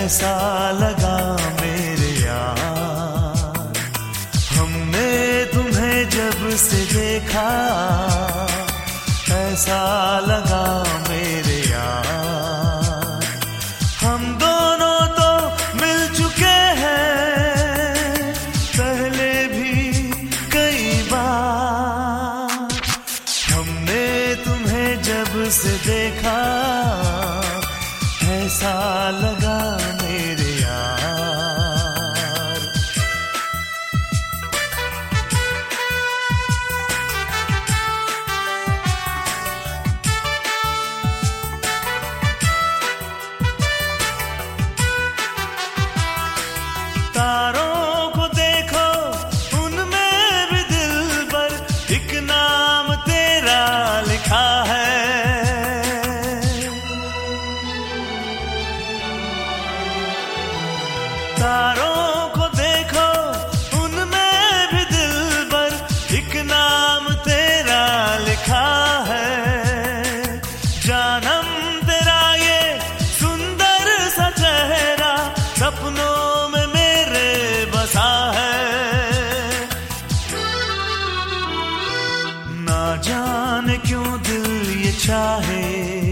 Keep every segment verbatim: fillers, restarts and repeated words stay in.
ऐसा लगा मेरे यार, हमने तुम्हें जब से देखा, ऐसा लगा मेरे यार, हम दोनों तो मिल चुके हैं पहले भी कई बार। हमने तुम्हें जब से देखा, ऐसा लगा मेरे यार। तारों को देखो, उनमें भी दिल पर एक नाम तेरा लिखा है। तारों को देखो, उनमें भी दिल पर एक नाम तेरा लिखा है। जानम तेरा ये सुंदर सा चेहरा सपनों में मेरे बसा है। ना जाने क्यों दिल ये चाहे,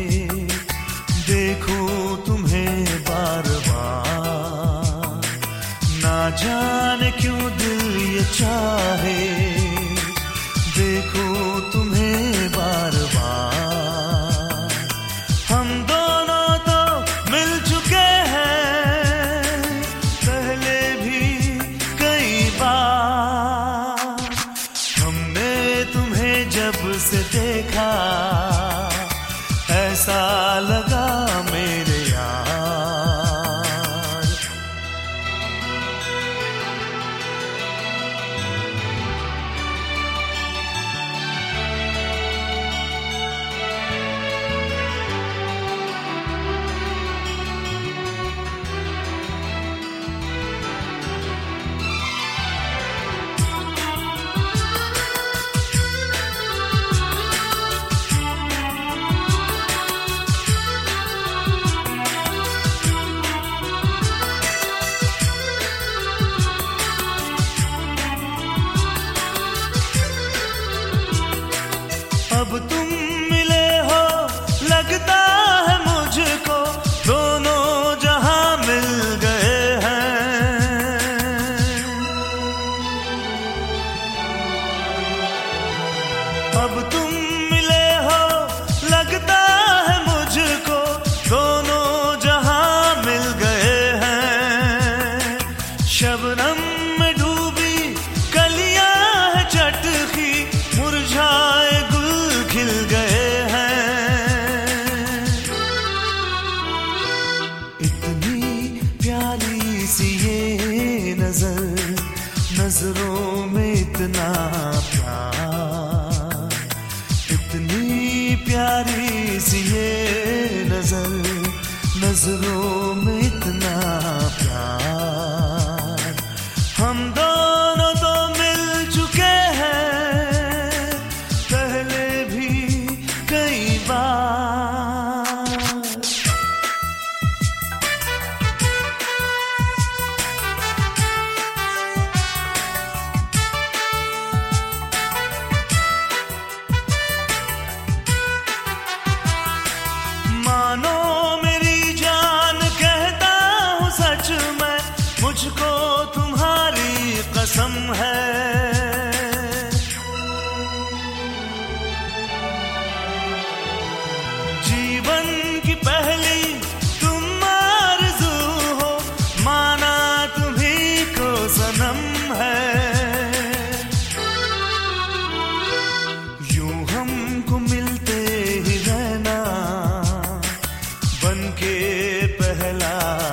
देखूं तुम्हें बार बार। ना जाने क्यों दिल ये चाहे, देखूं तुम्हें बार बार। हम दोनों तो मिल चुके हैं पहले भी कई बार। हमने तुम्हें जब से देखा, ऐसा लगा मेरे यार। अब तुम मिले हो, लगता है मुझको दोनों जहां मिल गए हैं। अब तुम मिले हो, लगता है मुझको दोनों जहां मिल गए हैं। शबनम में डूबी कलियां है चटकी, मुरझाए खिल गए हैं। इतनी प्यारी सी ये नजर, नजरों में इतना प्यार। इतनी प्यारी सी ये नजर, नजरों में इतना प्यार। हम दोनों तो मिल चुके हैं पहले भी कई बार। मानो मेरी जान कहता हूँ सच मैं, मुझको तुम्हारी कसम है। जीवन की पहली तुम आरज़ू हो, माना तुम्ही को सनम है। यूं हमको मिलते ही रहना, बनके पहला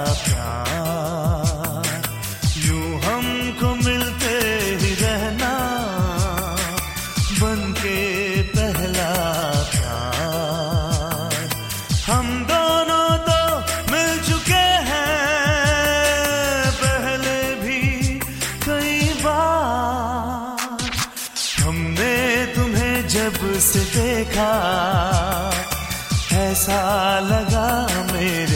प्यार। यूं हमको मिलते ही रहना, बनके पहला प्यार। हम दोनों तो मिल चुके हैं पहले भी कई बार। हमने तुम्हें जब से देखा, ऐसा लगा मेरे